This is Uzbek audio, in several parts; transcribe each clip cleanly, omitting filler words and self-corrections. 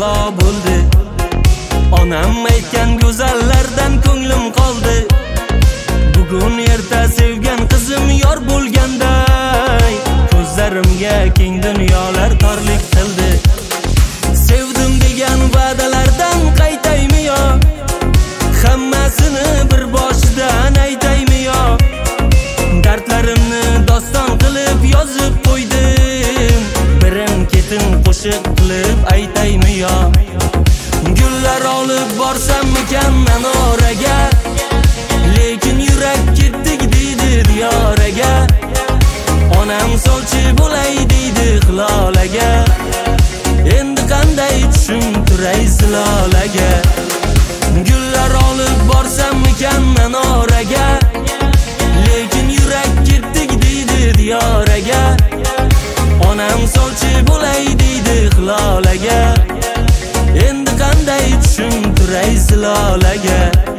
balo bo'ldi. Onam aytgan go'zallardan ko'nglim qoldi. Bugun erta sevgan qizim yor bo'lganday, ko'zlarimga keng dunyolar torlik qildi. Sevdim degan va'dalardan qaytaymi yo? Hammasini bir boshidan aytaymi yo? Dardlarimni doston qilib yozib qo'ydim, birin ketin qo'shiq qilib aytaymi yo? Gullar olib borsammikan Anoraga, lekin yurak ketdik deydi diyoraga. Onam sovchi bo'lay deydi Hilolaga, endi qanday tushuntiray Zilolaga? Gullar olib borsammikan Anoraga, lekin yurak ketdik deydi diyoraga. Onam sovchi bo'lay deydi Hilolaga, endi qanday tushuntiray Zilolaga?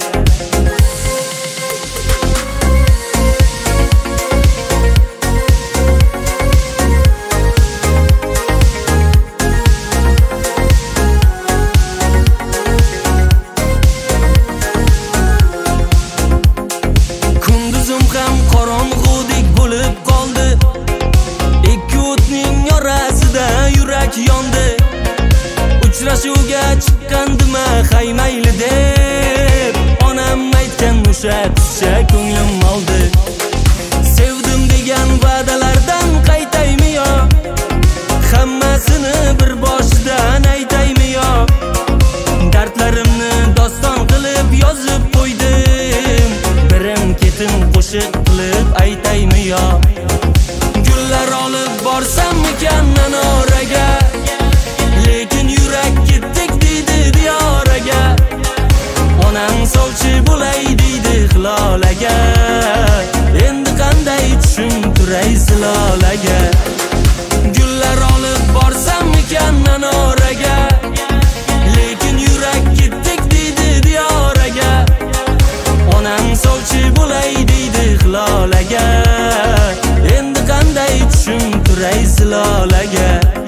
Kunduzim ham qorong'udek bo'lib qoldi. Ikki o'tning orasida yurak yondi. Uchrashuvga chiqqandim hay mayli deb, onam aytgan o'sha tushcha ko'nglim oldi. Sevdim degan va'dalardan qaytaymi yo? Hammasini bir boshidan aytaymi yo? Dardlarimni doston qilib yozib qo'ydim, birin ketin qo'shiq qilib aytaymi yo? Gullar olib borsammikan Anoraga, lekin yurak ketdik deydi diyoraga. Onam sovchi bo'lay deydi Hilolaga, endi qanday tushuntiray Zilolaga? Gullar olib borsammikan Anoraga, lekin yurak ketdik deydi diyoraga. Onam sovchi bo'lay deydi Hilolaga, endi qanday tushuntiray Zilolaga?